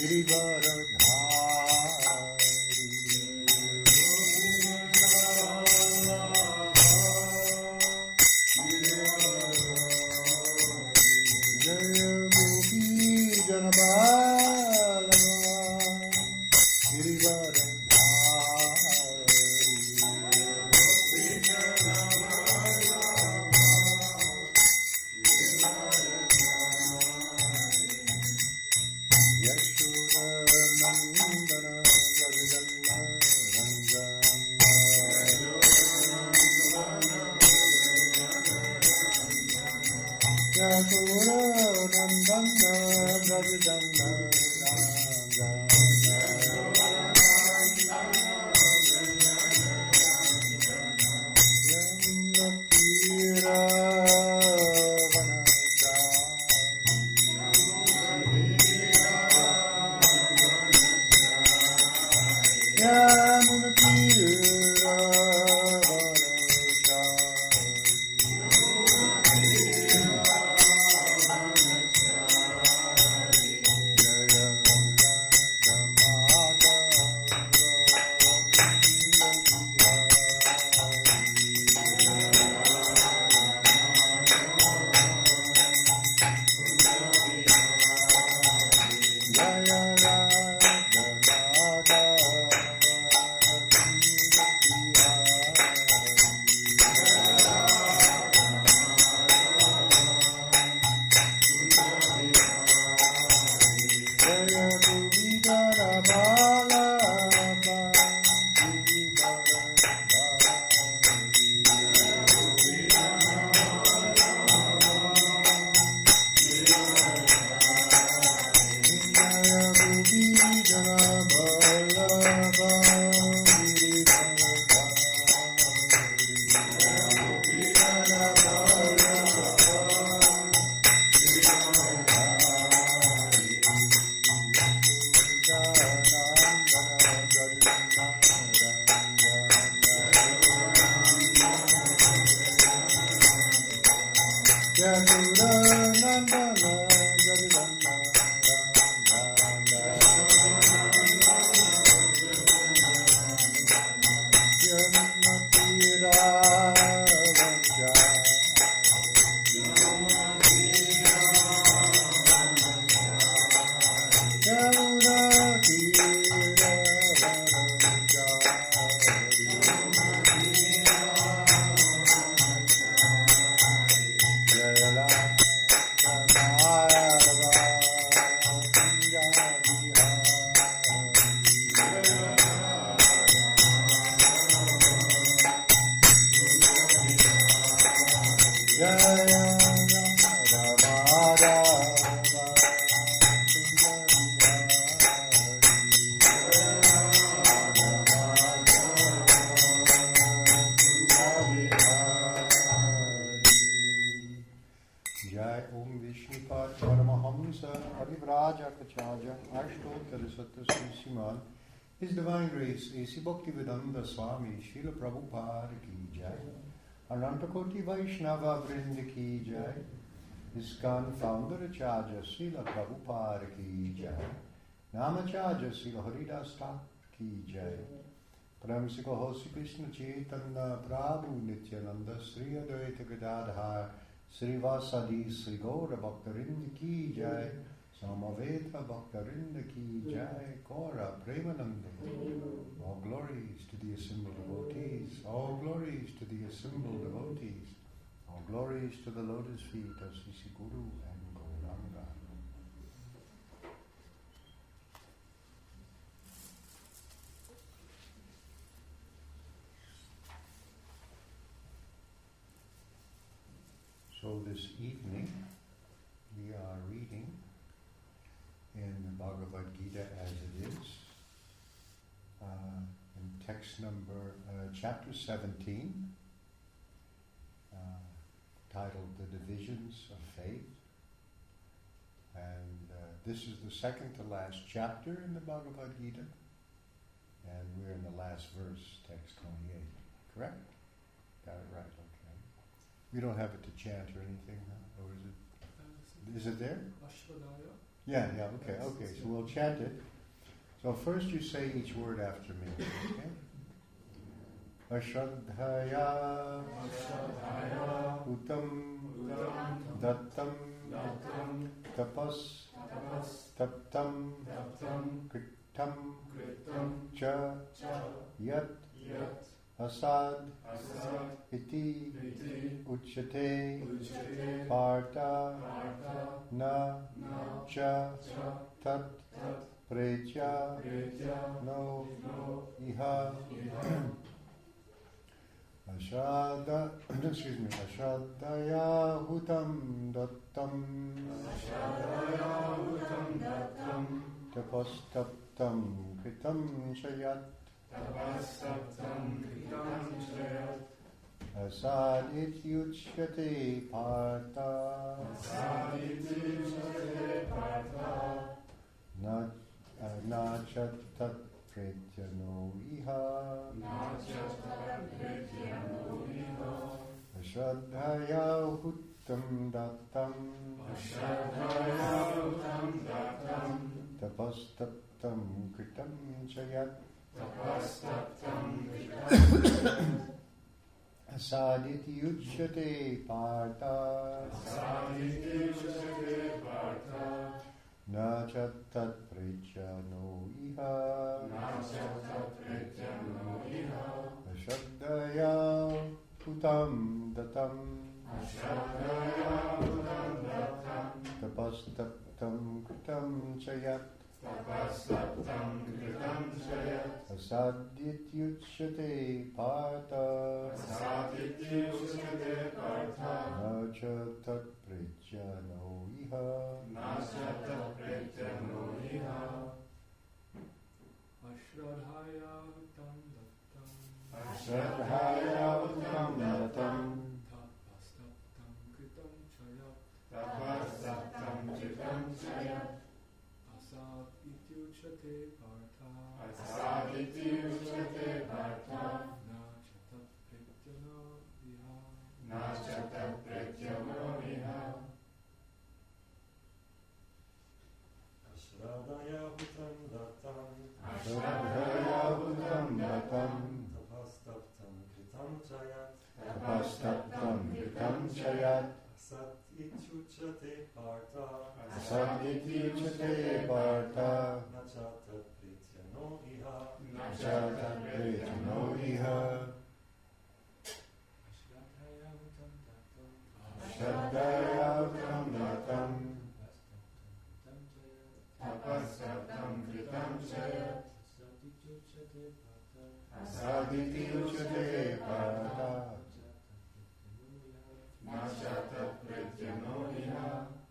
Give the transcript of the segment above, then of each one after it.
His Divine Grace, A.C. Bhaktivedanta Swami, Srila Prabhupada ki jai, Anantakoti Vaishnava Vrinda ki jai, ISKCON Founder Acharya Srila Prabhupada ki jai, Namacharya Srila Haridas Thakur ki jai, Paramsika Hosi Krishna Chaitanya Prabhu Nityananda Sri Advaita Gadadhar Sri Vasadi Sri Gaura Bhaktarinda ki jai, Samaveta Bhaktarinda ki jai, Kora Premananda. All glories to the assembled devotees. All glories to the assembled devotees. All glories to the lotus feet of Sri Guru and Gauranga. So this evening we are reading in the Bhagavad Gita as it is, in text number, chapter 17, titled The Divisions of Faith. And this is the second to last chapter in the Bhagavad Gita, and we're in the last verse, text 28. Correct? Got it right, okay. We don't have it to chant or anything, huh? Or is it there? Yeah, okay. So we'll chant it. So first you say each word after me. Okay? Ashraddhaya Utam Dattam Tapas Taptam Kritam Cha Yat Asad Iti Uchate Parta Na Cha Tat Precha No Iha Ashraddhaya Hutam Dattam Tapastaptam Kritam Chayat Asad Ityuchyate Partha Na Chatat Pretya No Iha Ashraddhaya Hutam Dattam Tapastaptam Kritam Chayat Asaditi Uchyate Partha Na Chatat Precha No Iha Ashraddhaya Hutam Dattam Tapastaptam Kritam Chayat Asadityuchyate Partha Nacha Tat Precha No Iha Ashraddhaya Hutam Dattam Ashraddhaya Hutam Dattam Tapastaptam Kritam Chayat Asad Ityuchyate Partha Na Chatat Pretya No Iha Ashraddhaya Hutam Dattam Ashraddhaya Hutam Dattam Tapastaptam Kritam Chayat Tapastaptam Kritam Chayat Asat Ityuchyate Partha Asadityuchyate Partha Nachatat Pretya No Iha Chatat Precha No Iha Ashraddhaya Hutam Dattam Ashraddhaya Hutam Dattam Tapastaptam Kritam Chayat Asadityuchyate Partha Nachatat Pretya No Iha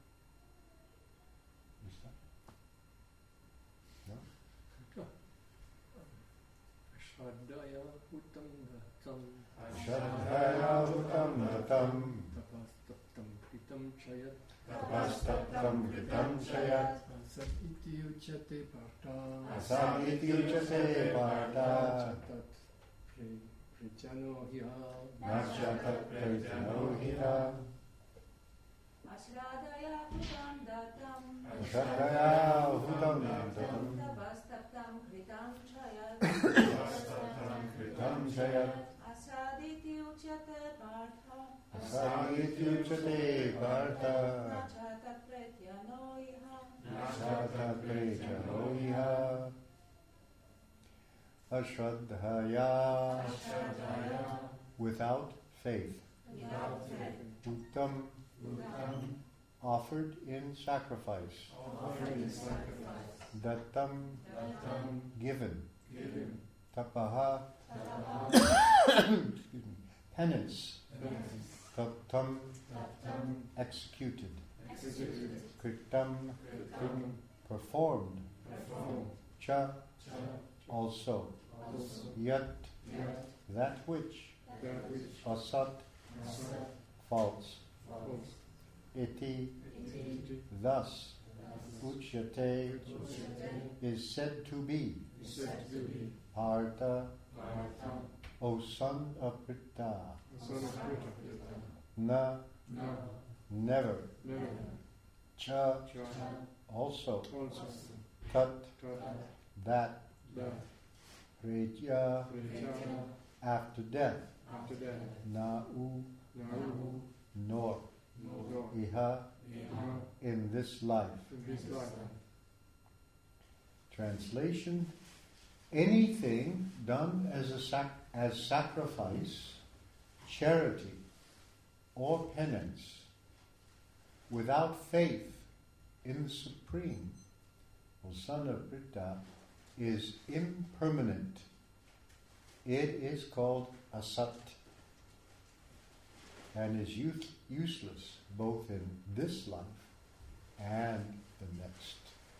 Ashraddhaya Hutam Dattam Ashraddhaya Hutam Dattam Tapastaptam Kritam Chayat Tapastaptam Kritam Chayat Asad Ityuchyate Partha Asadityuchyate Partha Chatat Pretya No Iha Nachatat Precha No Iha Ashraddhaya Hutam Dattam Ashraddhaya Hutam Dattam Tapastaptam Kritam Chayat Kritam Chayat Asadityuchyate Partha Asadityuchyate Partha Nachatat Pretya No Iha Nachatat Precha No Iha Ashraddhaya without faith Uttam offered in sacrifice Dattam given Tapaha excuse me, penance Taptam executed Kritam performed Cha also Yat that which Asat false Iti thus Uchyate is said to be Partha O son of Pritha Na never Cha also. Also. Tat, Tat. that, That. Pretya, Pritya. after death. After that. Na-u, Naru. nor, No. iha, Iha. in this life. In this life. Translation: anything done as sacrifice, charity, or penance without faith in the Supreme, or Son of Brita, is impermanent. It is called asat and is useless both in this life and the next.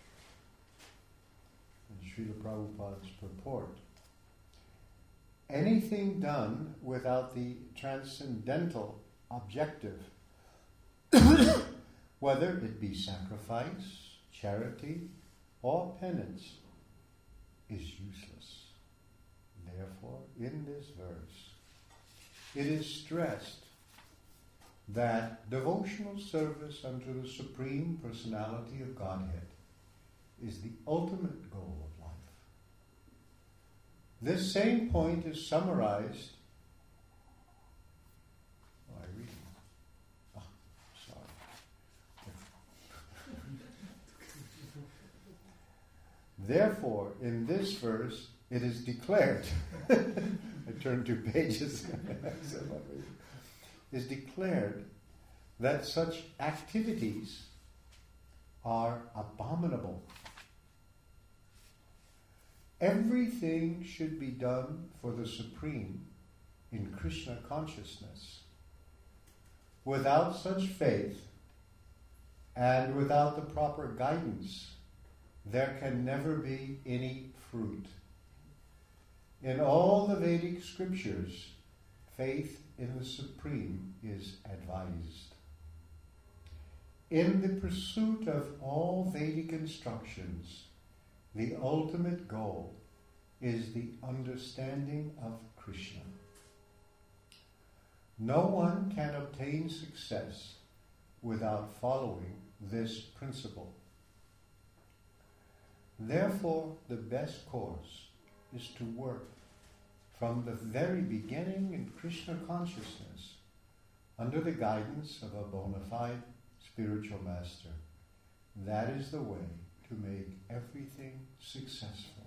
In Srila Prabhupada's purport, anything done without the transcendental objective, whether it be sacrifice, charity, or penance, is useless. Therefore, in this verse, it is stressed that devotional service unto the Supreme Personality of Godhead is the ultimate goal of life. This same point is summarized. I read it. Sorry. Therefore, in this verse, it is declared. I turned 2 pages. Is declared that such activities are abominable. Everything should be done for the Supreme in Krishna consciousness. Without such faith and without the proper guidance, there can never be any fruit. In all the Vedic scriptures, faith in the Supreme is advised. In the pursuit of all Vedic instructions, the ultimate goal is the understanding of Krishna. No one can obtain success without following this principle. Therefore, the best course is to work from the very beginning in Krishna consciousness under the guidance of a bona fide spiritual master. That is the way to make everything successful.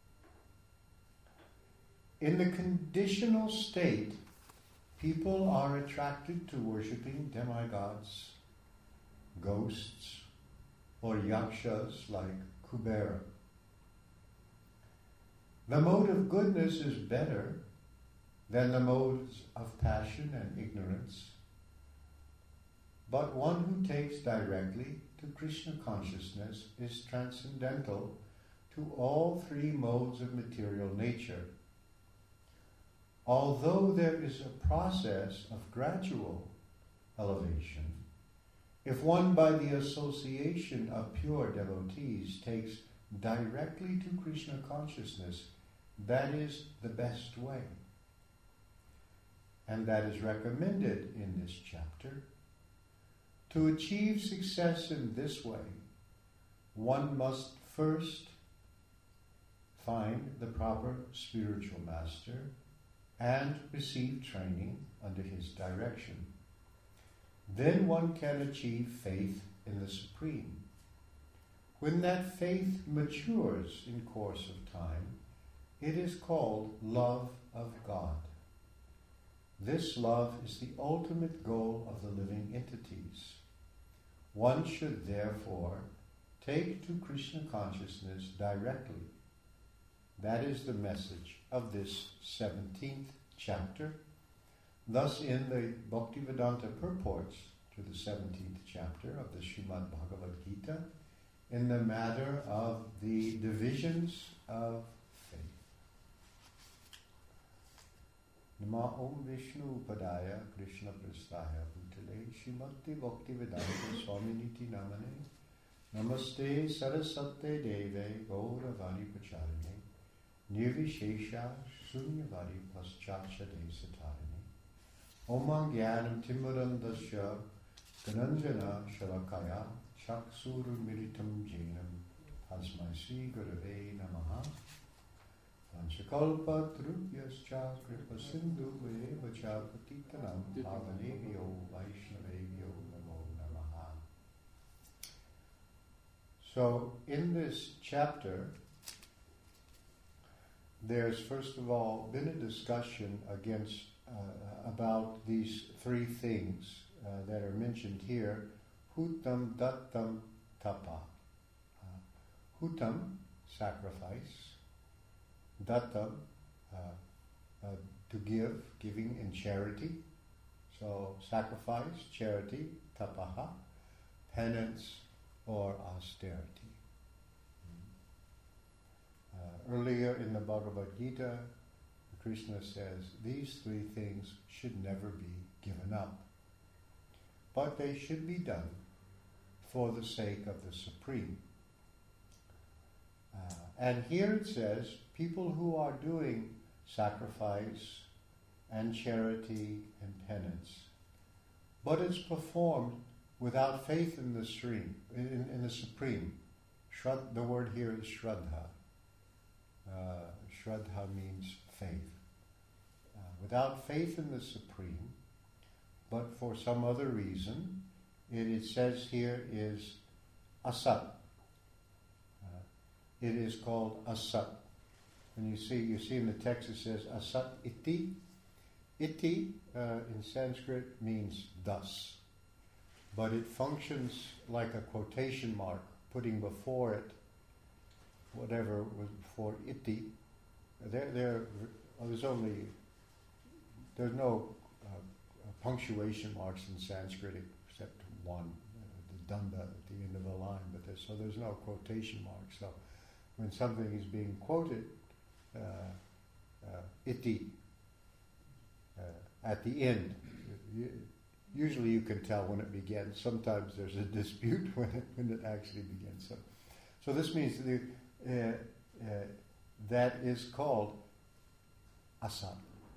In the conditional state, people are attracted to worshipping demigods, ghosts, or yakshas like Kubera. The mode of goodness is better than the modes of passion and ignorance, but one who takes directly to Krishna consciousness is transcendental to all 3 modes of material nature. Although there is a process of gradual elevation, if one by the association of pure devotees takes directly to Krishna consciousness, that is the best way. And that is recommended in this chapter. To achieve success in this way, one must first find the proper spiritual master and receive training under his direction. Then one can achieve faith in the Supreme. When that faith matures in course of time, it is called love of God. This love is the ultimate goal of the living entities. One should therefore take to Krishna consciousness directly. That is the message of this 17th chapter. Thus, in the Bhaktivedanta purports to the 17th chapter of the Srimad Bhagavad Gita, in the matter of the divisions of faith. Nama Om Vishnu Padaya Krishna Prasthaya Bhutale Srimati Bhaktivedanta Swaminiti Namane Namaste Saraswate Deve Gauravani Pacharine Nirvishesha Shunyavadi Paschachade Satarine Om Jnanam Timurandasya Gananjana Shalakaya Chaksurmilitam Jainam Tasmai Sri Gurave Namaha Panchakalpa Trupyascha Kripa Sindhu Eva Chapatitanam Pavanebhyo Vaishnavebhyo Namo Namaha. So in this chapter, there's first of all been a discussion about these three things that are mentioned here: hutam, dattam, tapa. Hutam, sacrifice; dattam, to giving in charity. So sacrifice, charity; tapaha, penance or austerity. Earlier in the Bhagavad Gita, Krishna says these three things should never be given up, but they should be done for the sake of the Supreme. And here it says people who are doing sacrifice and charity and penance, but it's performed without faith in the Supreme. The word here is Shraddha. Shraddha means faith. Without faith in the Supreme, but for some other reason, it says here is asat. It is called asat. And you see in the text it says asat iti. Iti in Sanskrit means thus, but it functions like a quotation mark, putting before it whatever was before iti. There's no punctuation marks in Sanskrit except one, the danda at the end of a line. But there's no quotation mark. So when something is being quoted, iti at the end, usually you can tell when it begins. Sometimes there's a dispute when it actually begins. So this means that is called asat,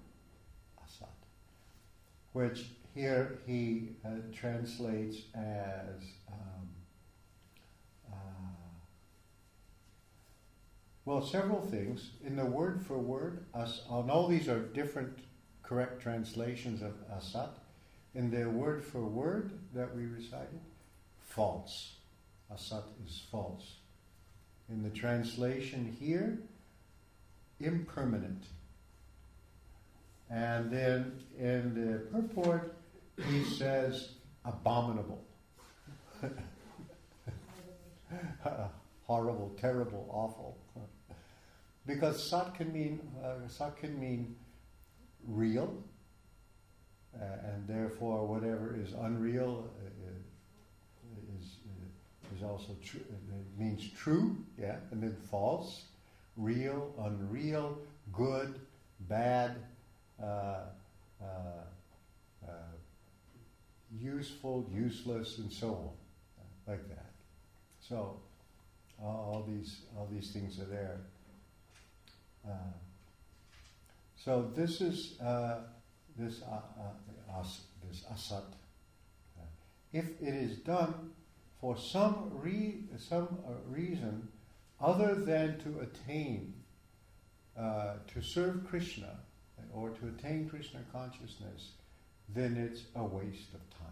which here he translates as several things. In the word for word, and all these are different correct translations of asat. In the word for word that we recited, false. Asat is false. In the translation here, impermanent. And then in the purport, he says abominable. Horrible, terrible, awful. Because sat can mean real, and therefore whatever is unreal is also true. It means true, yeah, and then false, real, unreal, good, bad, useful, useless, and so on, like that. So all these things are there. So this is this asat. If it is done for some reason other than to attain, to serve Krishna, or to attain Krishna consciousness, then it's a waste of time.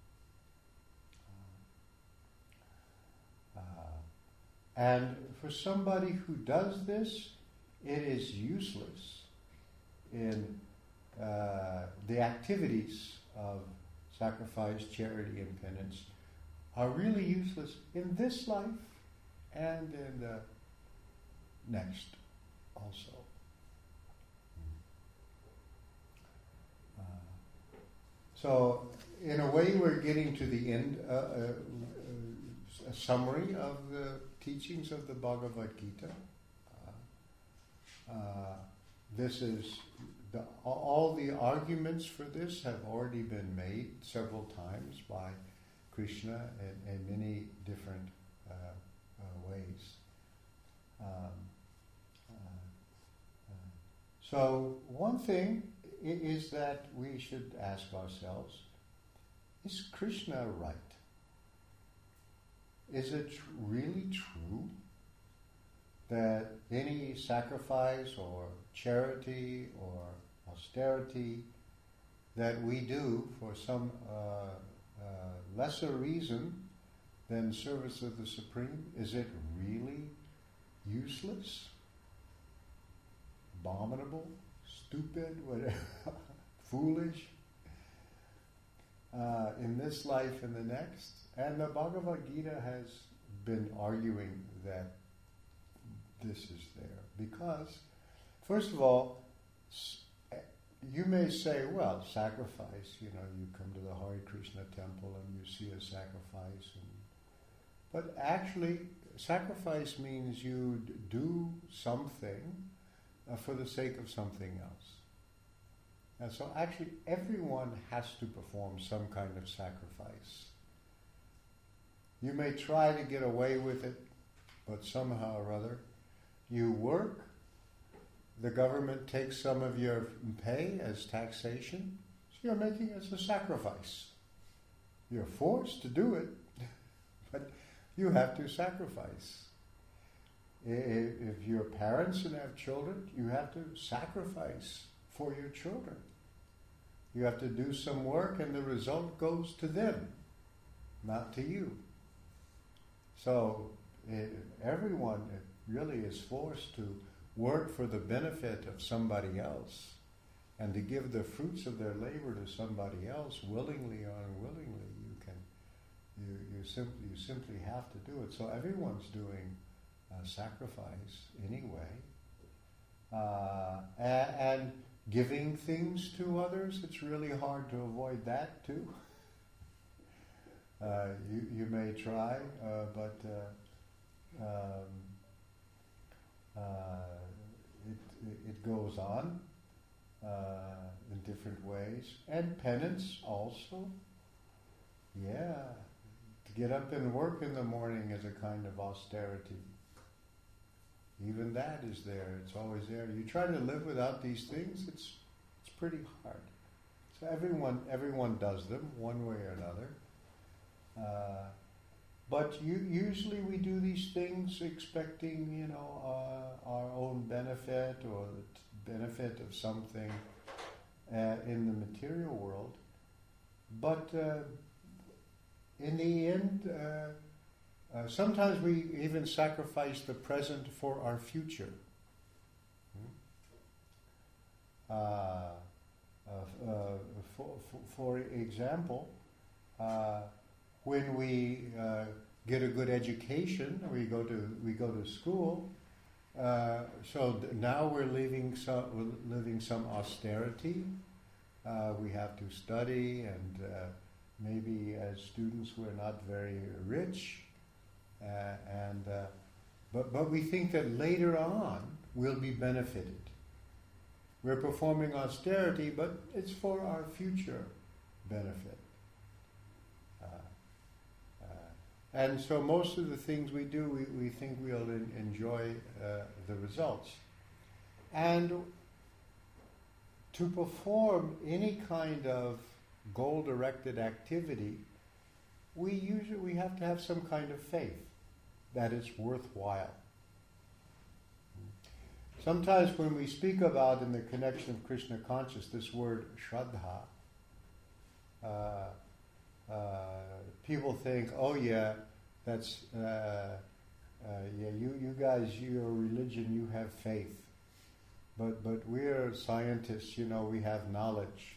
And for somebody who does this, it is useless in the activities of sacrifice, charity, and penance are really useless in this life and in the next also. So, in a way, we're getting to the end, a summary of the teachings of the Bhagavad Gita. This is all the arguments for this have already been made several times by Krishna in many different ways. So one thing is that we should ask ourselves, is Krishna right? is it really true that any sacrifice or charity or austerity that we do for some lesser reason than service of the Supreme, is it really useless, abominable, stupid, whatever, foolish, in this life and the next? And the Bhagavad Gita has been arguing that this is there. Because, first of all, you may say, well, sacrifice, you come to the Hare Krishna temple and you see a sacrifice. But actually, sacrifice means you do something for the sake of something else. And so actually everyone has to perform some kind of sacrifice. You may try to get away with it, but somehow or other, you work, the government takes some of your pay as taxation, so you're making it as a sacrifice. You're forced to do it, but you have to sacrifice. If you're parents and have children, you have to sacrifice for your children. You have to do some work and the result goes to them, not to you. So everyone really is forced to work for the benefit of somebody else and to give the fruits of their labor to somebody else, willingly or unwillingly. You simply have to do it. So everyone's doing sacrifice anyway. And giving things to others, it's really hard to avoid that too. You may try, but it goes on in different ways. And penance also. Yeah. To get up and work in the morning is a kind of austerity. Even that is there. It's always there. You try to live without these things, it's pretty hard. So everyone does them one way or another. But usually we do these things expecting, our own benefit or the benefit of something in the material world. But in the end, sometimes we even sacrifice the present for our future. For example, when we get a good education, we go to school. So now we're living some austerity. We have to study, and maybe as students we're not very rich, but we think that later on we'll be benefited. We're performing austerity, but it's for our future benefit. And so most of the things we do, we think we'll enjoy the results. And to perform any kind of goal-directed activity, we have to have some kind of faith that it's worthwhile. Sometimes when we speak about in the connection of Krishna consciousness this word Shraddha, people think, oh yeah, that's you guys, your religion, you have faith, but we're scientists, we have knowledge.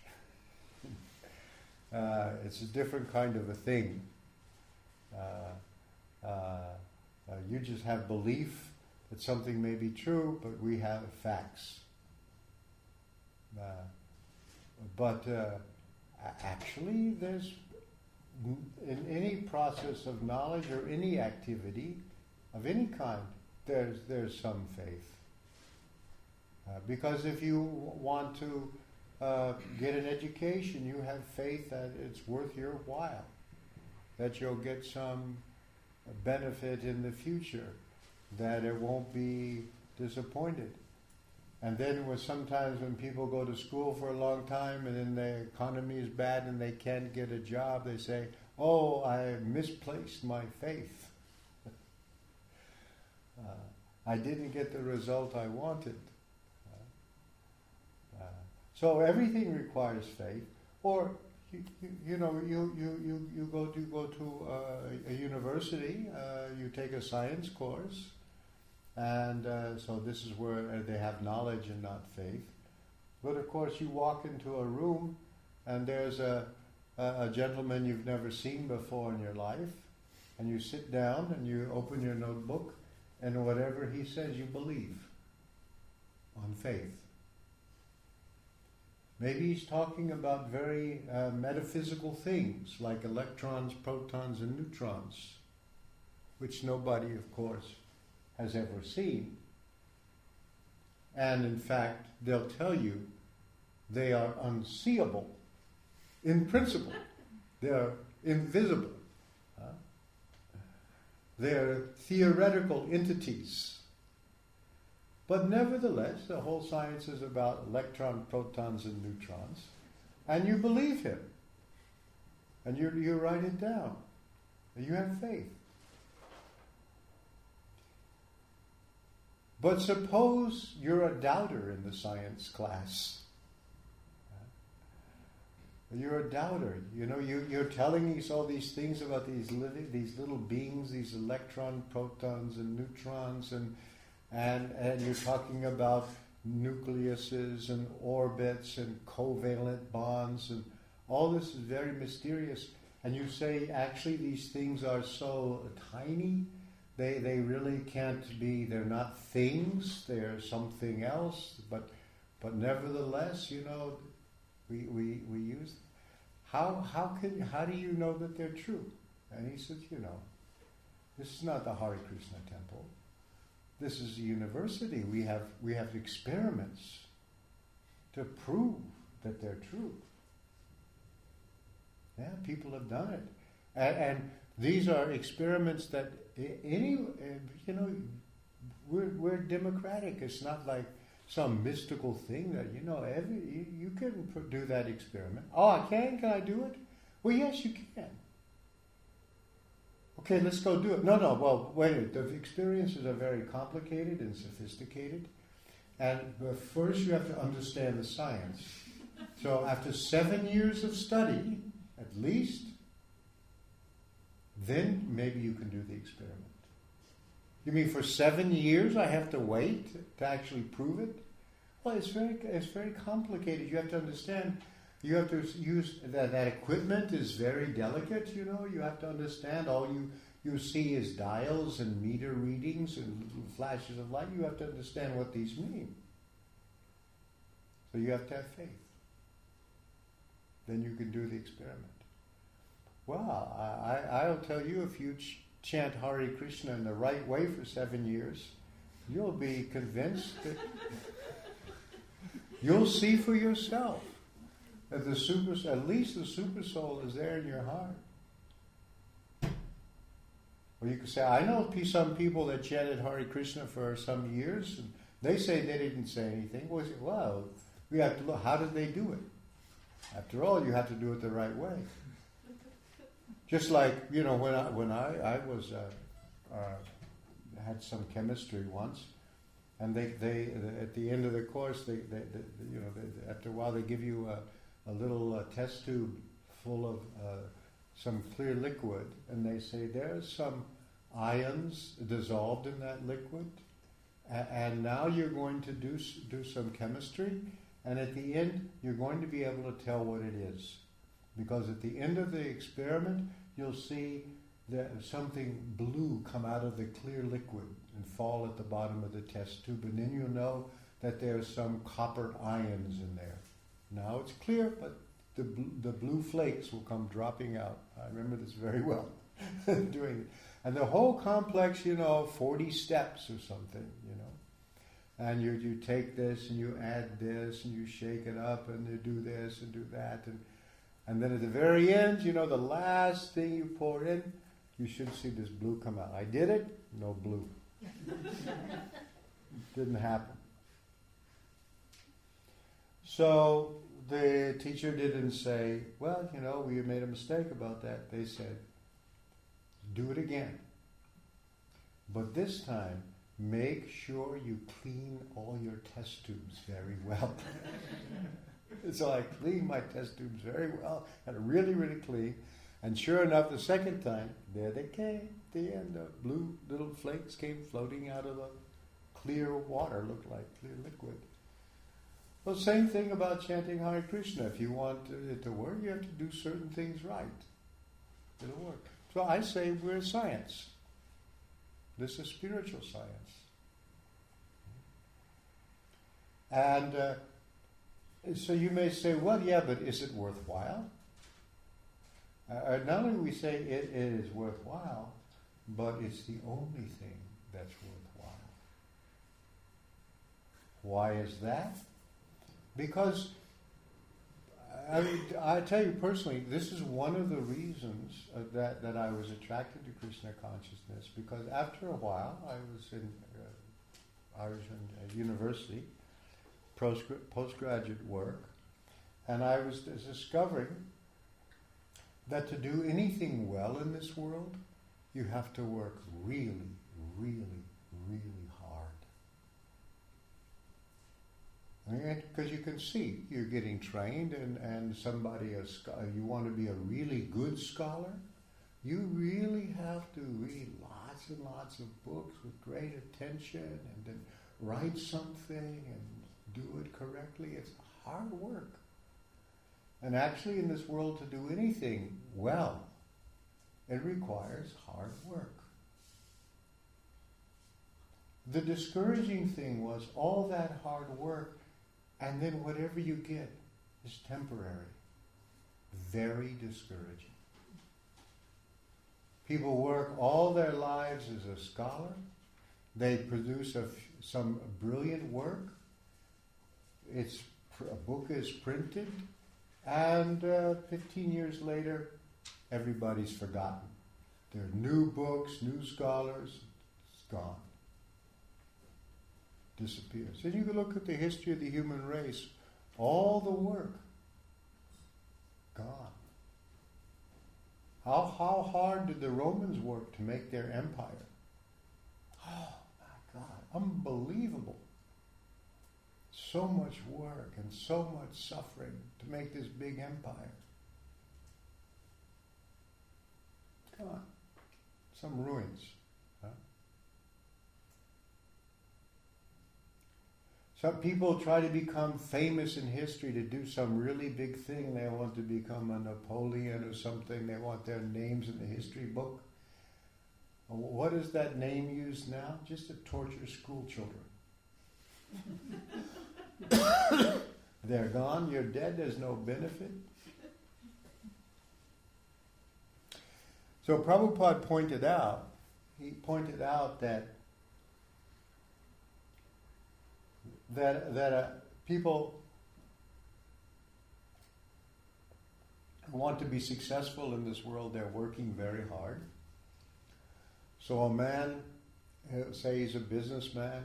It's a different kind of a thing. You just have belief that something may be true, but we have facts. But actually, there's in any process of knowledge or any activity of any kind, there's some faith. Because if you want to get an education, you have faith that it's worth your while, that you'll get some benefit in the future, that it won't be disappointed. And then sometimes when people go to school for a long time and then the economy is bad and they can't get a job, they say, oh, I misplaced my faith. I didn't get the result I wanted. So everything requires faith. Or you go to a university, you take a science course, and so this is where they have knowledge and not faith. But of course, you walk into a room, and there's a gentleman you've never seen before in your life, and you sit down and you open your notebook, and whatever he says, you believe on faith. Maybe he's talking about very metaphysical things like electrons, protons, and neutrons, which nobody, of course, has ever seen. And in fact, they'll tell you they are unseeable in principle. They're invisible. They're theoretical entities. But nevertheless, the whole science is about electrons, protons, and neutrons. And you believe him. And you write it down. You have faith. But suppose you're a doubter in the science class. You're a doubter. You're telling us all these things about these little beings, these electrons, protons, and neutrons, and you're talking about nucleuses and orbits and covalent bonds, and all this is very mysterious. And you say, actually, these things are so tiny, they really can't be, they're not things, they're something else, but nevertheless, we use them. How do you know that they're true? And he says, this is not the Hare Krishna temple. This is a university. We have experiments to prove that they're true. Yeah, people have done it, and these are experiments that we're democratic. It's not like some mystical thing that you can do that experiment. Oh, I can? Can I do it? Well, yes, you can. Okay, let's go do it. No, well, wait a minute. The experiences are very complicated and sophisticated. But first you have to understand the science. So after 7 years of study, at least, then maybe you can do the experiment. You mean for 7 years I have to wait to actually prove it? Well, it's very complicated. You have to understand. You have to use that equipment is very delicate. You have to understand. All you see is dials and meter readings and little flashes of light. You have to understand what these mean. So you have to have faith. Then you can do the experiment. Well, I'll tell you, if you chant Hare Krishna in the right way for 7 years, you'll be convinced that you'll see for yourself that at least the super soul is there in your heart. Or you could say, I know some people that chanted Hare Krishna for some years, and they say they didn't say anything. Well, we have to look, how did they do it? After all, you have to do it the right way. Just like, when I was had some chemistry once, and they at the end of the course, they after a while they give you a little test tube full of some clear liquid, and they say there's some ions dissolved in that liquid, and now you're going to do some chemistry, and at the end you're going to be able to tell what it is. Because at the end of the experiment, you'll see that something blue come out of the clear liquid and fall at the bottom of the test tube, and then you'll know that there's some copper ions in there. Now it's clear, but the blue flakes will come dropping out. I remember this very well, doing it. And the whole complex, 40 steps or something, And you take this and you add this and you shake it up and you do this and do that. And then at the very end, the last thing you pour in, you should see this blue come out. I did it, no blue. Didn't happen. So the teacher didn't say, well, we made a mistake about that. They said, do it again. But this time, make sure you clean all your test tubes very well. So I cleaned my test tubes very well, had it really, really clean. And sure enough, the second time, there they came. At the end, the blue little flakes came floating out of the clear water, looked like clear liquid. Well, same thing about chanting Hare Krishna. If you want it to work, you have to do certain things right. It'll work. So I say we're science. This is spiritual science. And so you may say, well, yeah, but is it worthwhile? Not only we say it is worthwhile, but it's the only thing that's worthwhile. Why is that? Because, I tell you personally, this is one of the reasons that I was attracted to Krishna consciousness, because after a while, I was in university, postgraduate work, and I was discovering that to do anything well in this world, you have to work really, really, really hard. Because you can see you're getting trained, and somebody, you want to be a really good scholar, you really have to read lots and lots of books with great attention, and then write something and do it correctly. It's hard work. And actually in this world to do anything well, it requires hard work. The discouraging thing was all that hard work, and then whatever you get is temporary. Very discouraging. People work all their lives as a scholar. They produce some brilliant work. A book is printed, and 15 years later, everybody's forgotten. There are new books, new scholars, it's gone. Disappears. And you can look at the history of the human race, all the work, gone. How hard did the Romans work to make their empire? Oh my God, unbelievable. So much work and so much suffering to make this big empire. Come on. Some ruins. Huh? Some people try to become famous in history, to do some really big thing. They want to become a Napoleon or something. They want their names in the history book. What is that name used now? Just to torture school children. They're gone, you're dead, there's no benefit. So Prabhupada pointed out that people who want to be successful in this world, they're working very hard. So a man, say he's a businessman,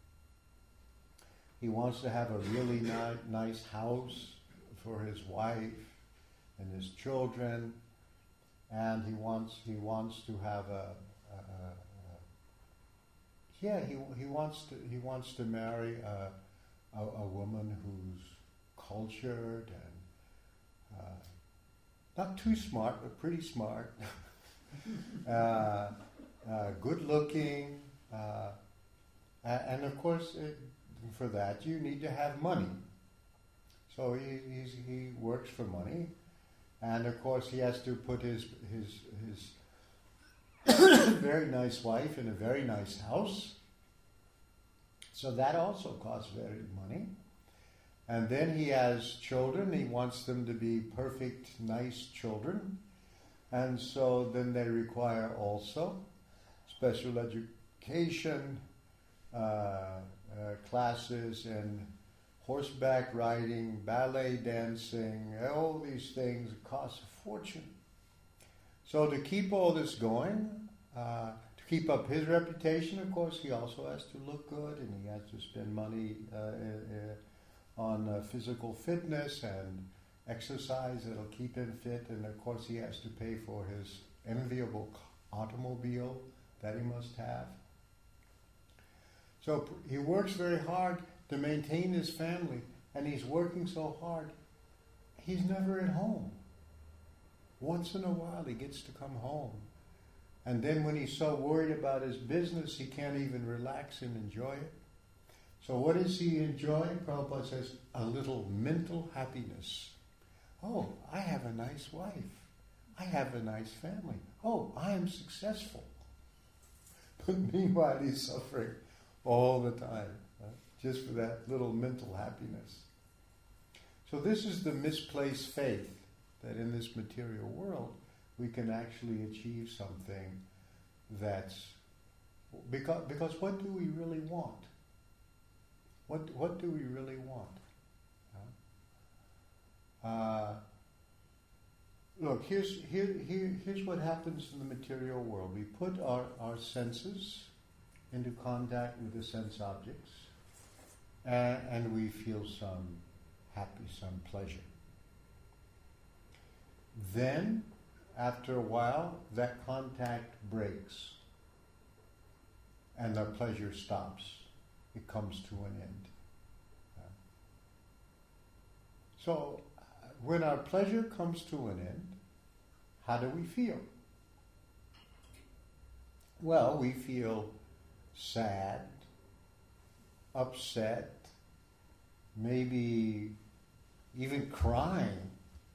he wants to have a really nice house for his wife and his children, and he wants to have he wants to marry a woman who's cultured and not too smart, but pretty smart, good looking, and of course. For that, you need to have money. So he works for money, and of course he has to put his very nice wife in a very nice house. So that also costs very money. And then he has children. He wants them to be perfect, nice children, and so then they require also special education. Classes in horseback riding, ballet dancing, all these things cost a fortune. So to keep all this going, to keep up his reputation, of course, he also has to look good, and he has to spend money on physical fitness and exercise that'll keep him fit, and of course he has to pay for his enviable automobile that he must have. So he works very hard to maintain his family, and he's working so hard, he's never at home. Once in a while he gets to come home. And then when he's so worried about his business, he can't even relax and enjoy it. So what is he enjoying? Prabhupada says, a little mental happiness. Oh, I have a nice wife. I have a nice family. Oh, I am successful. But meanwhile, he's suffering all the time, just for that little mental happiness. So this is the misplaced faith, that in this material world, we can actually achieve something that's... Because what do we really want? What do we really want? Look, here's what happens in the material world. We put our senses into contact with the sense objects, and we feel some happy, some pleasure. Then, after a while, that contact breaks, and the pleasure stops. It comes to an end. So, when our pleasure comes to an end, how do we feel? Well, we feel sad, upset, maybe even crying.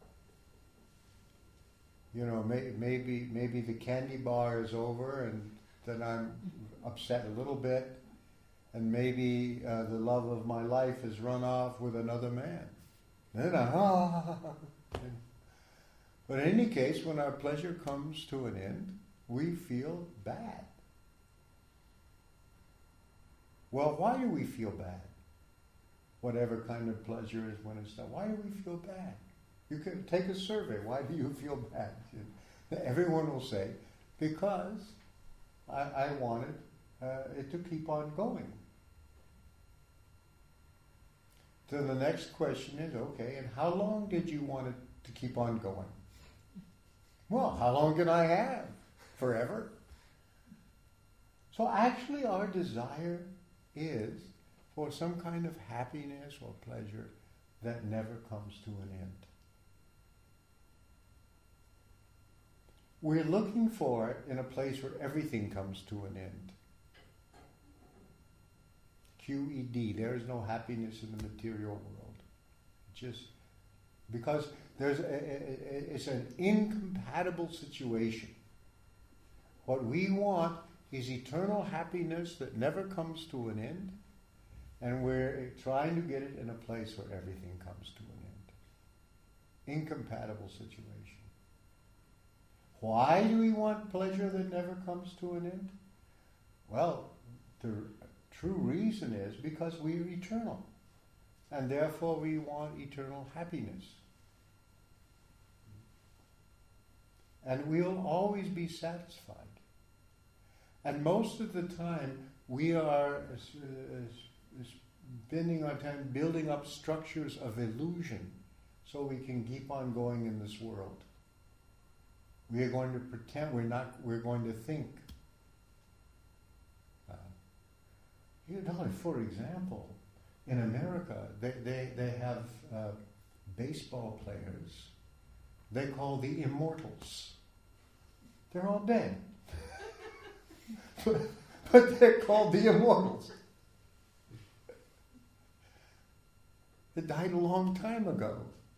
You know, maybe the candy bar is over, and then I'm upset a little bit, and maybe the love of my life has run off with another man. Then But in any case, when our pleasure comes to an end, we feel bad. Well, why do we feel bad? Whatever kind of pleasure is when it's done. Why do we feel bad? You can take a survey. Why do you feel bad? Everyone will say, because I wanted it to keep on going. Then the next question is, okay, and how long did you want it to keep on going? Well, how long can I have? Forever? So actually our desire is for some kind of happiness or pleasure that never comes to an end. We're looking for it in a place where everything comes to an end. QED, there is no happiness in the material world. Just because it's an incompatible situation. What we want is eternal happiness that never comes to an end, and we're trying to get it in a place where everything comes to an end. Incompatible situation. Why do we want pleasure that never comes to an end? Well, the true reason is because we are eternal, and therefore we want eternal happiness. And we'll always be satisfied. And most of the time, we are spending our time building up structures of illusion so we can keep on going in this world. We are going to pretend we're going to think. For example, in America, they have baseball players they call the immortals. They're all dead. But they're called the immortals. They died a long time ago.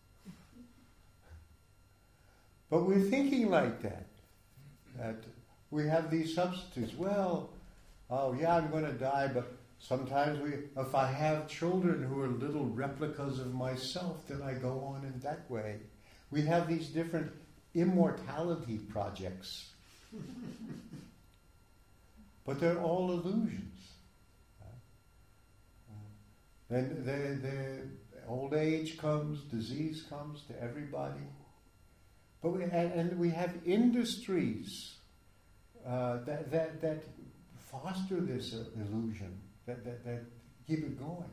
But we're thinking like that. That we have these substitutes. Well, I'm going to die, but sometimes if I have children who are little replicas of myself, then I go on in that way. We have these different immortality projects. But they're all illusions. Then the old age comes, disease comes to everybody. But we have industries that foster this illusion, that keep it going.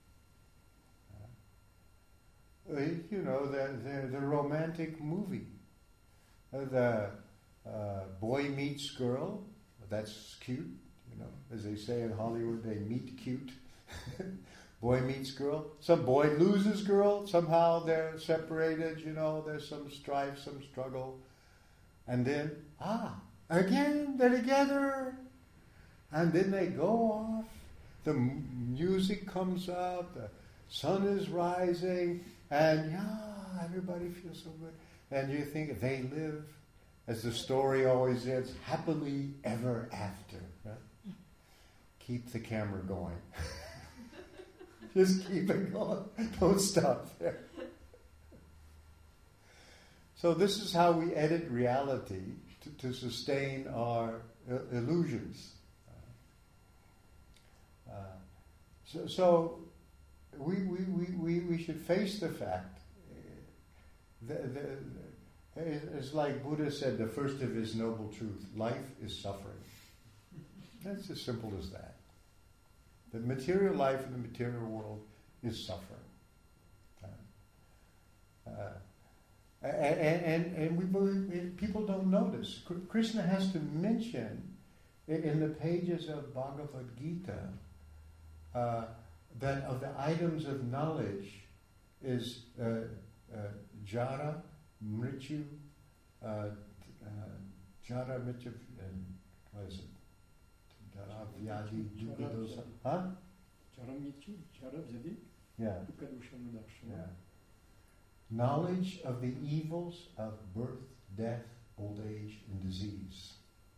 The romantic movie, the boy meets girl, that's cute. as they say in Hollywood, they meet cute. Boy meets girl. Some boy loses girl. Somehow they're separated. There's some strife, some struggle. And then, again, they're together. And then they go off. The music comes up. The sun is rising. And everybody feels so good. And you think they live, as the story always ends, happily ever after. Right? Keep the camera going. Just keep it going. Don't stop there. So this is how we edit reality to sustain our illusions. So we should face the fact. It's like Buddha said, the first of his noble truth: life is suffering. That's as simple as that. The material life in the material world is suffering. And we believe people don't notice. Krishna has to mention in the pages of Bhagavad Gita that of the items of knowledge is jara, mrityu, jara, mrityu, and what is it? Jara, vyadi, dukkha, dosa. Huh? Jara, mrityu, jara, vyadi, Yeah. dukkha, dosa, moksha. Yeah. Knowledge of the evils of birth, death, old age, and disease.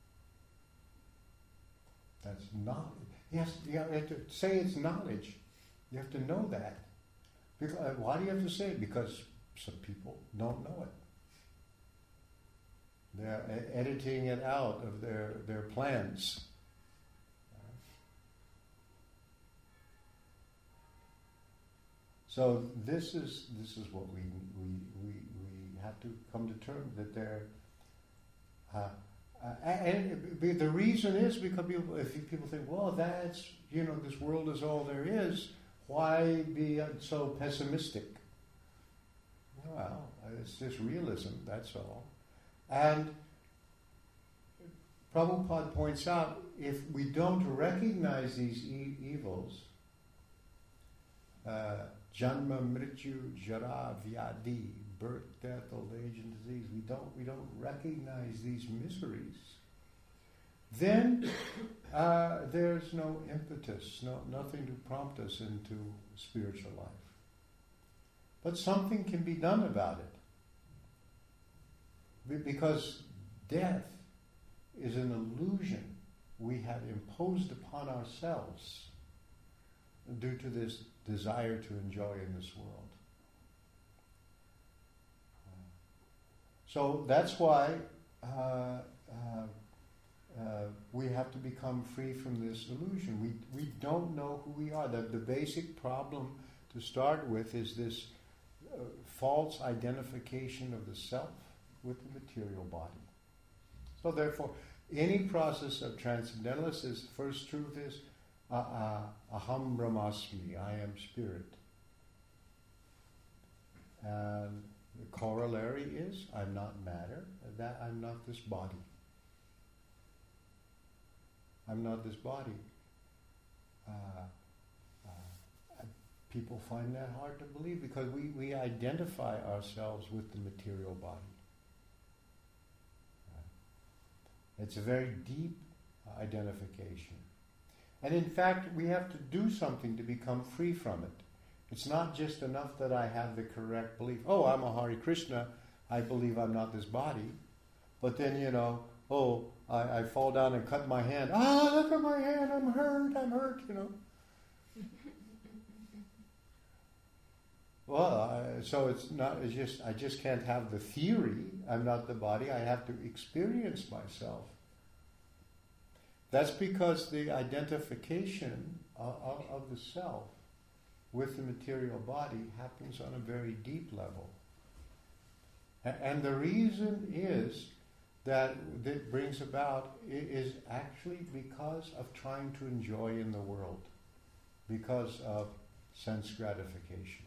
That's knowledge. Yes, you have to say it's knowledge. You have to know that. Because, why do you have to say it? Because some people don't know it. They're editing it out of their plans. So this is what we have to come to terms that they're. And the reason is because if people think, well, that's this world is all there is. Why be so pessimistic? Well, it's just realism. That's all. And Prabhupada points out, if we don't recognize these evils, Janma, Mrityu, Jara, Vyadi, birth, death, old age, and disease. We don't recognize these miseries. Then there's no impetus, nothing to prompt us into spiritual life. But something can be done about it, because death is an illusion we have imposed upon ourselves due to this desire to enjoy in this world. So that's why we have to become free from this illusion. We don't know who we are. The basic problem to start with is this false identification of the self with the material body. So therefore, any process of transcendentalism, the first truth is aham brahmasmi, I am spirit. And the corollary is, I'm not matter, that I'm not this body. I'm not this body. People find that hard to believe because we identify ourselves with the material body. It's a very deep identification. And in fact, we have to do something to become free from it. It's not just enough that I have the correct belief. Oh, I'm a Hare Krishna, I believe I'm not this body. But then, I fall down and cut my hand. Look at my hand, I'm hurt, Well, so I just can't have the theory, I'm not the body, I have to experience myself. That's because the identification of the self with the material body happens on a very deep level. And the reason is that it brings about is actually because of trying to enjoy in the world, because of sense gratification.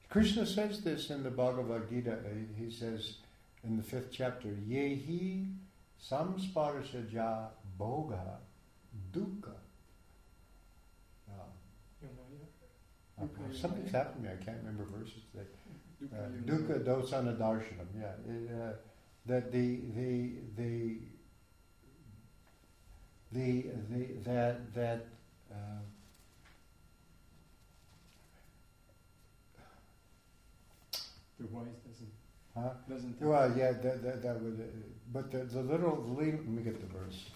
Krishna says this in the Bhagavad Gita. He says in the 5th chapter, Yehi samsparshaja bhoga dukkha. Something's happened to me. I can't remember verses today. Dukkha dosana darshanam. Yeah, that the wise doesn't. Huh? Doesn't. Well, yeah, that would. But the literal. Let me get the verse.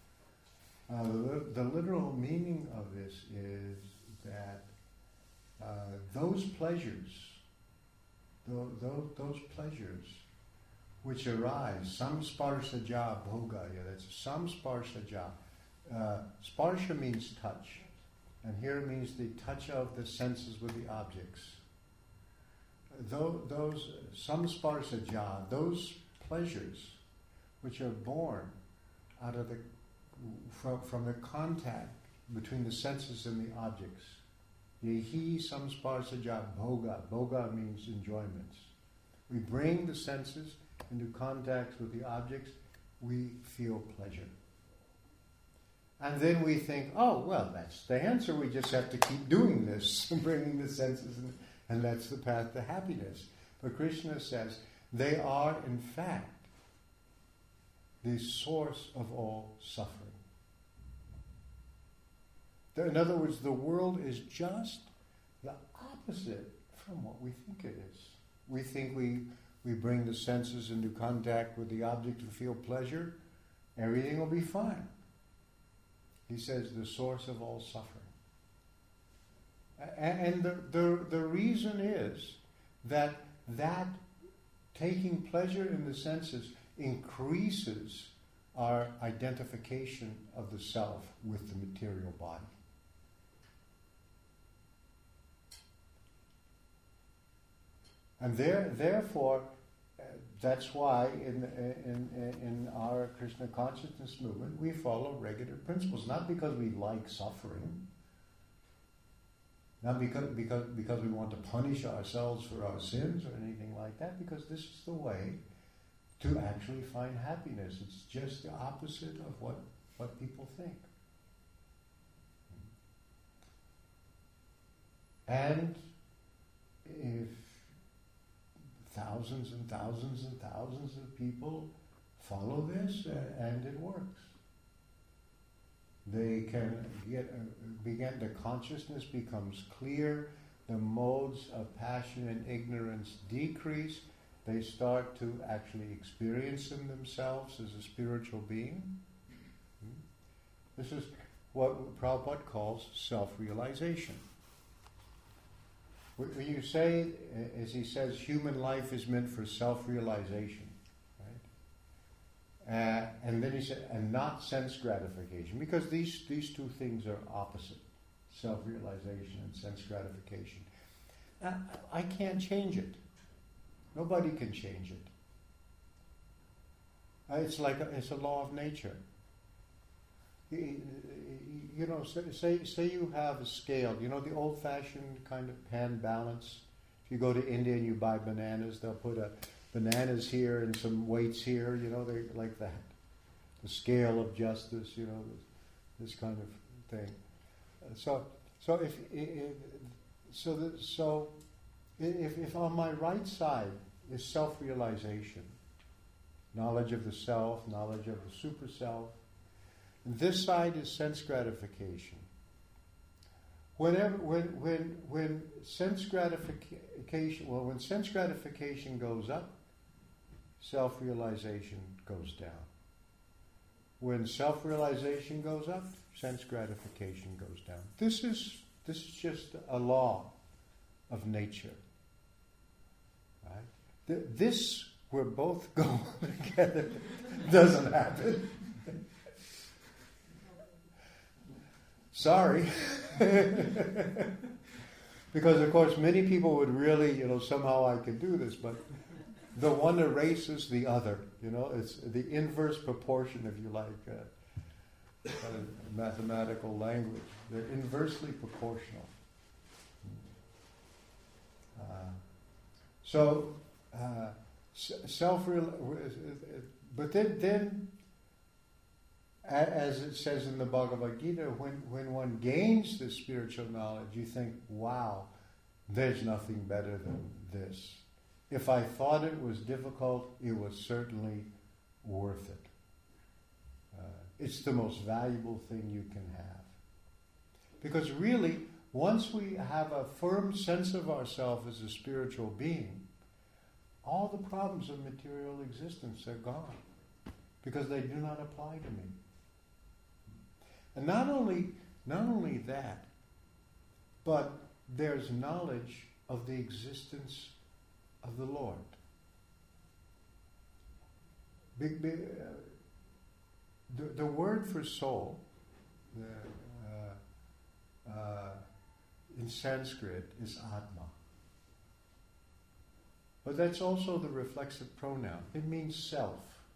The literal meaning of this is that those pleasures, those pleasures which arise, samsparsaja bhoga. Yeah, that's samsparsaja. Sparsha means touch, and here it means the touch of the senses with the objects. Those samsparsaja, those pleasures which are born out of from the contact between the senses and the objects. Yehi samsparsaja bhoga. Bhoga means enjoyments. We bring the senses into contact with the objects, we feel pleasure. And then we think, oh, well, that's the answer. We just have to keep doing this, bringing the senses, and that's the path to happiness. But Krishna says, they are, in fact, the source of all suffering. In other words, the world is just the opposite from what we think it is. We think we bring the senses into contact with the object to feel pleasure, everything will be fine. He says the source of all suffering. And the reason is that taking pleasure in the senses increases our identification of the self with the material body. And therefore, that's why in our Krishna consciousness movement we follow regular principles. Not because we like suffering, not because we want to punish ourselves for our sins or anything like that. Because this is the way to actually find happiness. It's just the opposite of what people think. And if thousands and thousands and thousands of people follow this, and it works. They can the consciousness becomes clear, the modes of passion and ignorance decrease, they start to actually experience them themselves as a spiritual being. This is what Prabhupada calls self-realization. When you say, as he says, human life is meant for self-realization, right? And then he said, and not sense gratification, because these two things are opposite, self-realization and sense gratification. I can't change it. Nobody can change it. It's a law of nature. You know, say you have a scale, you know, the old-fashioned kind of pan balance. If you go to India and you buy bananas, they'll put bananas here and some weights here, you know, they like that. The scale of justice, you know, this kind of thing. So if on my right side is self-realization, knowledge of the self, knowledge of the super self, this side is sense gratification. When sense gratification goes up, self-realization goes down. When self-realization goes up, sense gratification goes down. This is just a law of nature. Right? This, where both go together, doesn't happen. Sorry. Because, of course, many people would really, you know, somehow I could do this, but the one erases the other. You know, it's the inverse proportion, if you like, mathematical language. They're inversely proportional. So, but then, as it says in the Bhagavad Gita, when one gains this spiritual knowledge, you think, wow, there's nothing better than this. If I thought it was difficult, it was certainly worth it. It's the most valuable thing you can have. Because really, once we have a firm sense of ourselves as a spiritual being, all the problems of material existence are gone. Because they do not apply to me. And not only that, but there's knowledge of the existence of the Lord. The word for soul in Sanskrit is Atma. But that's also the reflexive pronoun. It means self.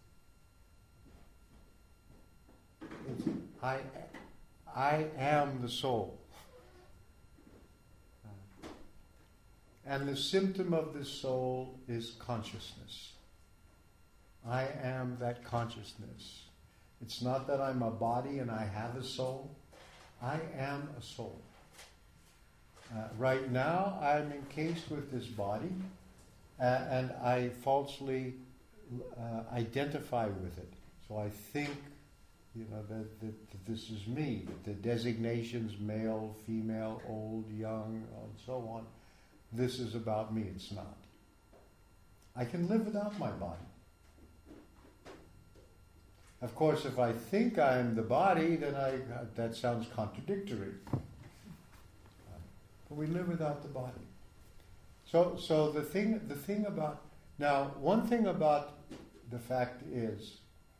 I am the soul. And the symptom of this soul is consciousness. I am that consciousness. It's not that I'm a body and I have a soul. I am a soul. Right now, I'm encased with this body, and I falsely identify with it. So I think, that this is me. The designations male, female, old, young, and so on. This is about me. It's not. I can live without my body. Of course, if I think I'm the body, then that sounds contradictory. But we live without the body. So the thing about now, one thing about the fact is,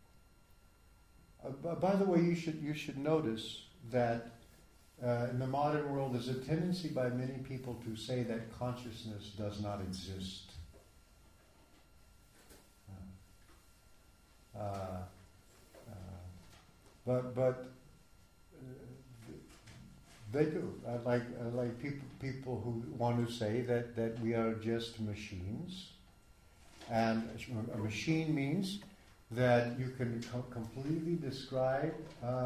by the way, you should notice that in the modern world, there's a tendency by many people to say that consciousness does not exist. But they do. I like people who want to say that we are just machines, and a machine means that you can completely describe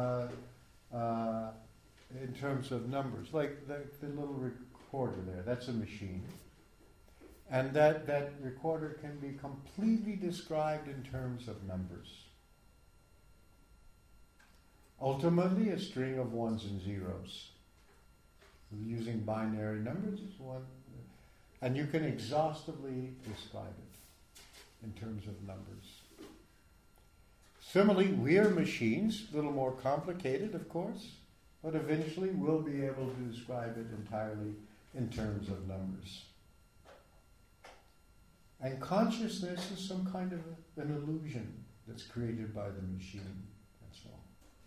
in terms of numbers, like the little recorder there. That's a machine, and that recorder can be completely described in terms of numbers. Ultimately, a string of ones and zeros. Using binary numbers is one, and you can exhaustively describe it in terms of numbers. Similarly, we're machines, a little more complicated, of course, but eventually we'll be able to describe it entirely in terms of numbers. And consciousness is some kind of an illusion that's created by the machine. That's all.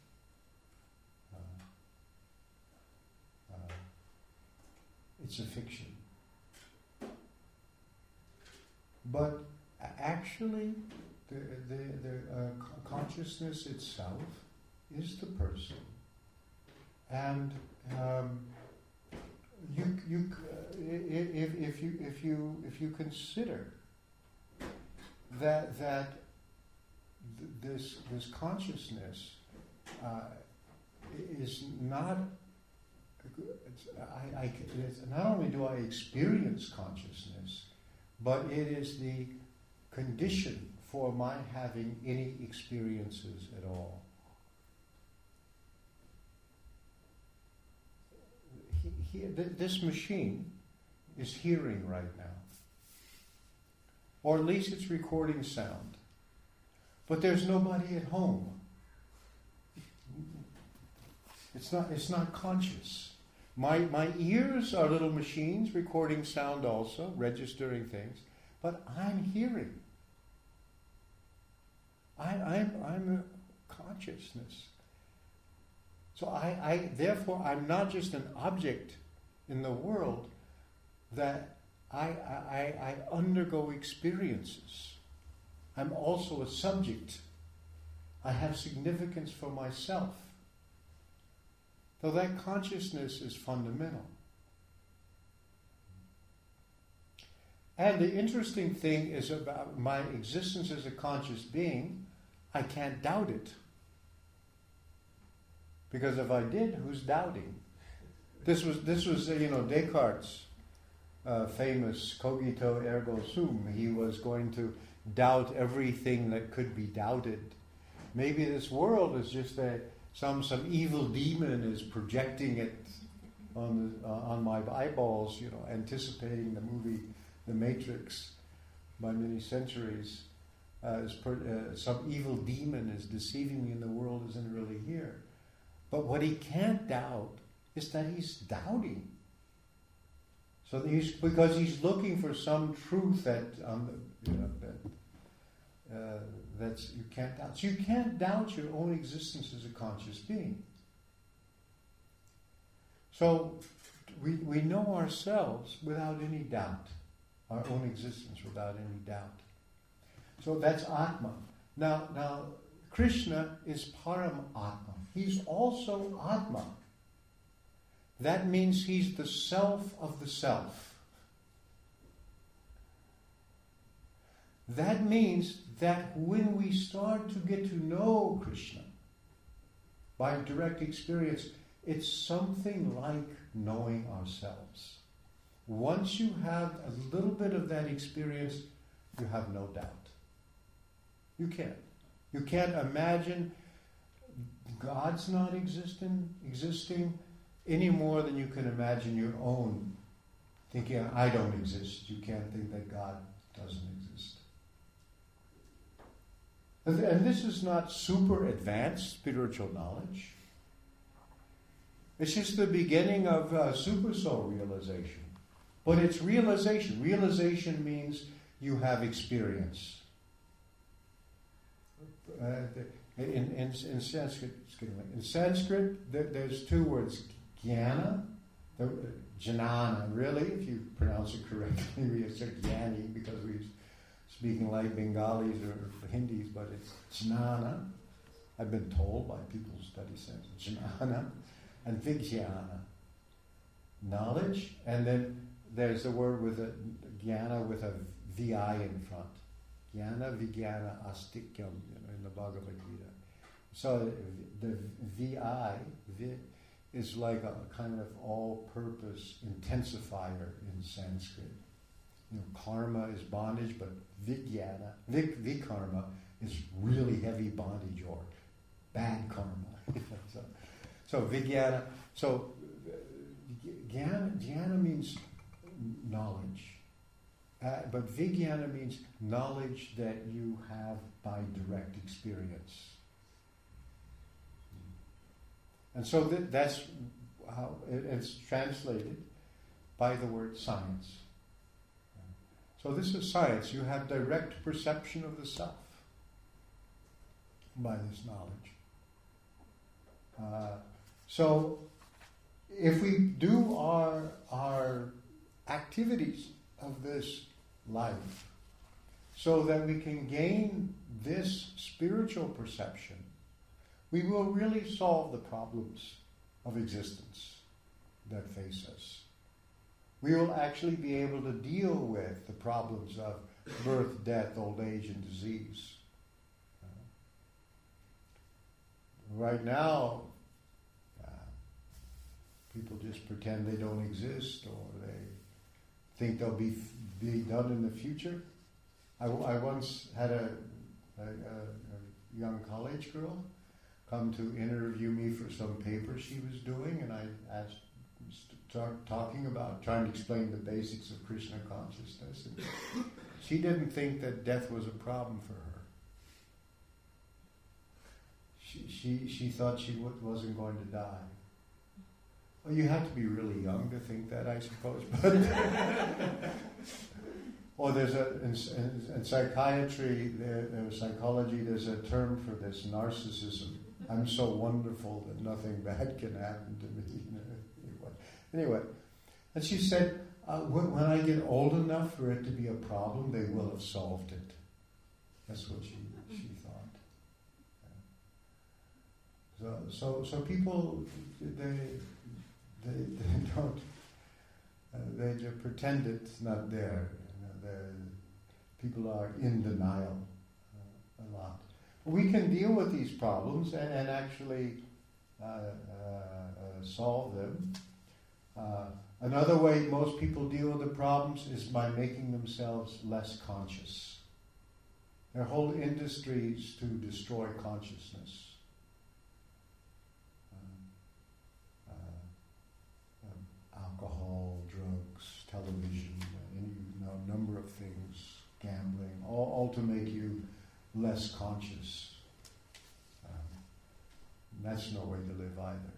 It's a fiction. But actually, the consciousness itself is the person, and if you consider that this consciousness is not. Not only do I experience consciousness, but it is the condition for my having any experiences at all. This machine is hearing right now, or at least it's recording sound, but there's nobody at home. It's not conscious. My ears are little machines recording sound also, registering things, but I'm hearing. I'm a consciousness. So therefore I'm not just an object in the world, that I undergo experiences. I'm also a subject. I have significance for myself. So that consciousness is fundamental. And the interesting thing is about my existence as a conscious being, I can't doubt it. Because if I did, who's doubting? This was Descartes' famous cogito ergo sum. He was going to doubt everything that could be doubted. Maybe this world is just some evil demon is projecting it on my eyeballs, anticipating the movie The Matrix by many centuries. Some evil demon is deceiving me and the world isn't really here. But what he can't doubt is that he's doubting. So because he's looking for some truth that's you can't doubt. So you can't doubt your own existence as a conscious being. So we know ourselves without any doubt, our own existence without any doubt. So that's Atma. Now Krishna is Param Atma. He's also Atma. That means he's the self of the self. That means that when we start to get to know Krishna by direct experience, it's something like knowing ourselves. Once you have a little bit of that experience, you have no doubt. You can't. You can't imagine God's not existing any more than you can imagine your own thinking, I don't exist. You can't think that God doesn't exist. And this is not super advanced spiritual knowledge. It's just the beginning of super soul realization. But it's realization. Realization means you have experience. In Sanskrit, there's two words, jnana, jnana, really, if you pronounce it correctly, we say jnani because we're speaking like Bengalis or Hindis, but it's jnana. I've been told by people who study Sanskrit, jnana, and vijnana, knowledge, and then there's the word with a jnana with a vi in front. Jnana, vijnana, astikyam, in the Bhagavad Gita. So the vi is like a kind of all-purpose intensifier in Sanskrit. Karma is bondage, but vijnana, vikarma is really heavy bondage or bad karma. So vijnana, so jnana means knowledge. But vijnana means knowledge that you have by direct experience. And so that's how it's translated by the word science. So this is science. You have direct perception of the self by this knowledge. So if we do our activities of this life so that we can gain this spiritual perception, we will really solve the problems of existence that face us. We will actually be able to deal with the problems of birth, death, old age, and disease. Right now, people just pretend they don't exist, or they think they'll be done in the future. I once had a young college girl come to interview me for some paper she was doing, and I talking about trying to explain the basics of Krishna consciousness. And she didn't think that death was a problem for her. She thought she wasn't going to die. Well, you have to be really young to think that, I suppose. But or there's in psychiatry, psychology, there's a term for this, narcissism. I'm so wonderful that nothing bad can happen to me. Anyway, and she said, when I get old enough for it to be a problem, they will have solved it. That's what she thought. So people, they don't, they just pretend it's not there. people are in denial a lot. We can deal with these problems and actually solve them. Another way most people deal with the problems is by making themselves less conscious. There are whole industries to destroy consciousness. Alcohol, drugs, television, a number of things, gambling, all to make you less conscious. That's no way to live either.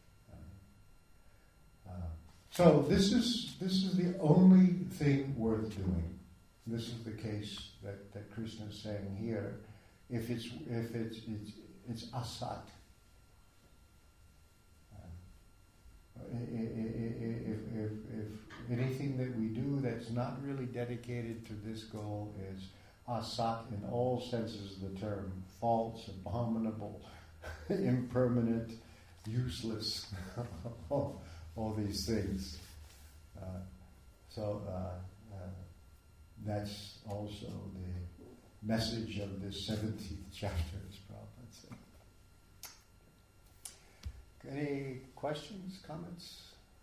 So this is the only thing worth doing. This is the case that Krishna is saying here. If it's asat. If anything that we do that's not really dedicated to this goal is asat in all senses of the term, false, abominable, impermanent, useless, all these things. So that's also the message of this 17th chapter, as Prabhupada said. Any questions, comments?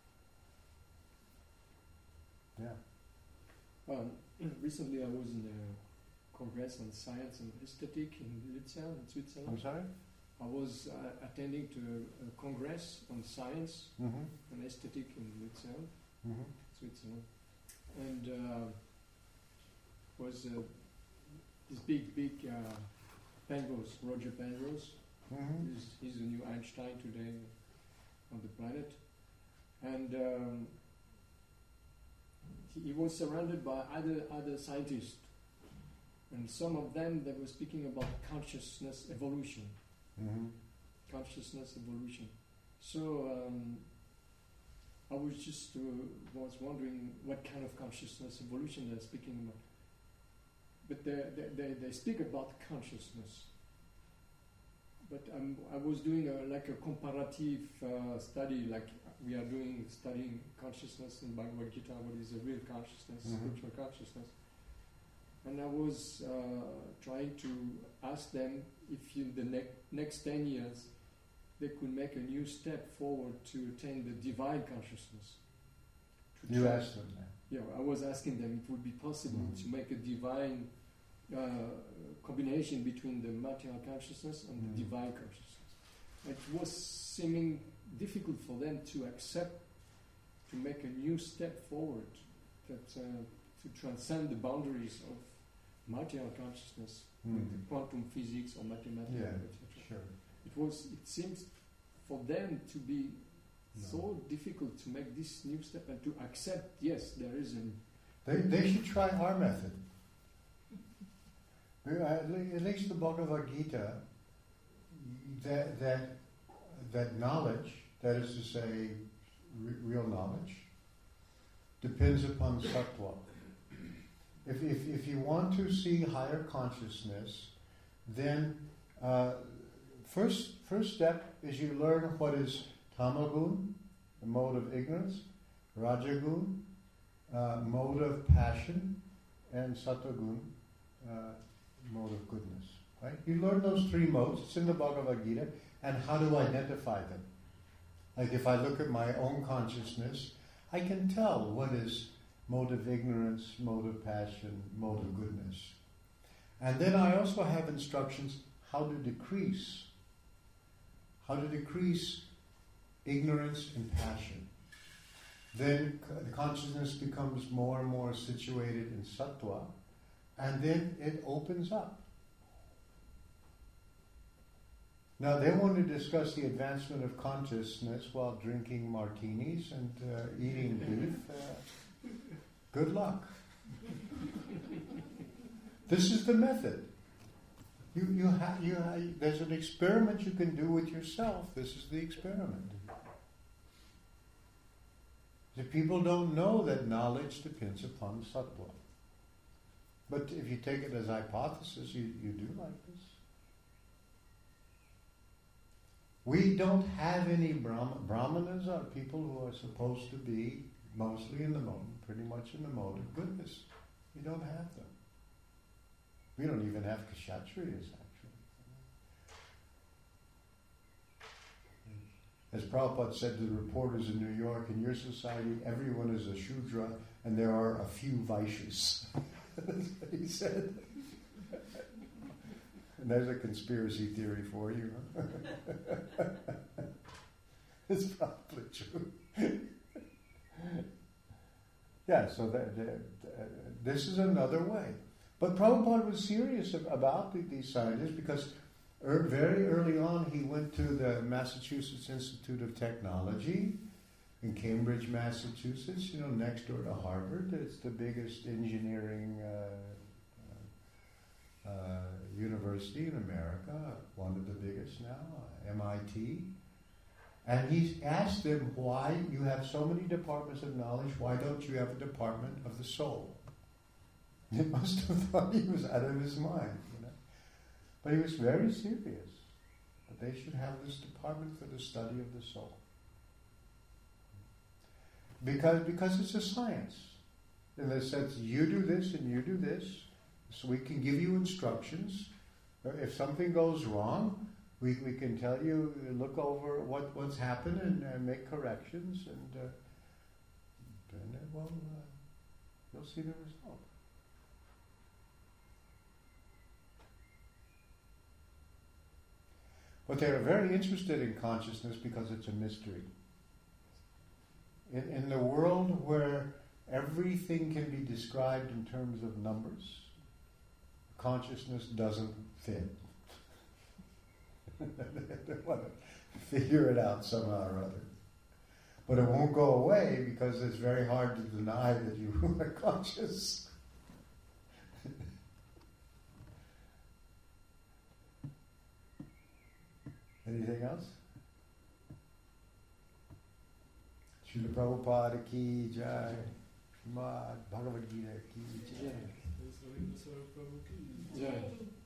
Yeah. Recently I was in a congress on science and aesthetic in Luzern, in Switzerland. I'm sorry? I was attending to a congress on science and aesthetic in Luzern, Switzerland. And was this big Penrose, Roger Penrose. He's the new Einstein today on the planet. And he was surrounded by other scientists. And some of them, they were speaking about consciousness evolution. Consciousness evolution. So I was just was wondering what kind of consciousness evolution they're speaking about. But they speak about consciousness. But I was doing a comparative study, like we are studying consciousness in Bhagavad Gita, what is a real consciousness, spiritual consciousness. And I was trying to ask them if in the next 10 years they could make a new step forward to attain the divine consciousness. You asked them that? Yeah, I was asking them if it would be possible to make a divine combination between the material consciousness and the divine consciousness. It was seeming difficult for them to accept, to make a new step forward, that to transcend the boundaries of material consciousness with the quantum physics or mathematics, etc. Sure. It seems for them to be so difficult to make this new step and to accept, yes, there is They should try our method. At least the Bhagavad Gita, that knowledge, that is to say, real knowledge, depends upon sattva. If you want to see higher consciousness, then first step is you learn what is tamagun, the mode of ignorance, rajagun, mode of passion, and sattvagun, mode of goodness. Right? You learn those three modes. It's in the Bhagavad Gita, and how to identify them. Like if I look at my own consciousness, I can tell what is mode of ignorance, mode of passion, mode of goodness. And then I also have instructions how to decrease ignorance and passion. Then the consciousness becomes more and more situated in sattva, and then it opens up. Now they want to discuss the advancement of consciousness while drinking martinis and eating beef. Good luck. This is the method. There's an experiment you can do with yourself. This is the experiment. The people don't know that knowledge depends upon sattva. But if you take it as hypothesis, you do like this. We don't have any brahmanas are people who are supposed to be mostly in the mode, pretty much in the mode of goodness. We don't have them. We don't even have kshatriyas, actually. As Prabhupada said to the reporters in New York, in your society, everyone is a Shudra and there are a few Vaishyas. That's what he said. And there's a conspiracy theory for you. Huh? It's probably true. Yeah, so this is another way. But Prabhupada was serious about these scientists because very early on he went to the Massachusetts Institute of Technology in Cambridge, Massachusetts, next door to Harvard. It's the biggest engineering university in America, one of the biggest now, MIT. And he asked them, why you have so many departments of knowledge, why don't you have a department of the soul? They must have thought he was out of his mind, But he was very serious. But they should have this department for the study of the soul. Because it's a science. In the sense, you do this and you do this, so we can give you instructions. If something goes wrong, we can tell you, look over what's happened and make corrections, and then you'll see the result. But they're very interested in consciousness because it's a mystery. In the world where everything can be described in terms of numbers, consciousness doesn't fit. They want to figure it out somehow or other. But it won't go away because it's very hard to deny that you are conscious. Anything else? Srila Prabhupada ki jai. Srimad Bhagavad Gita ki jai. Jai.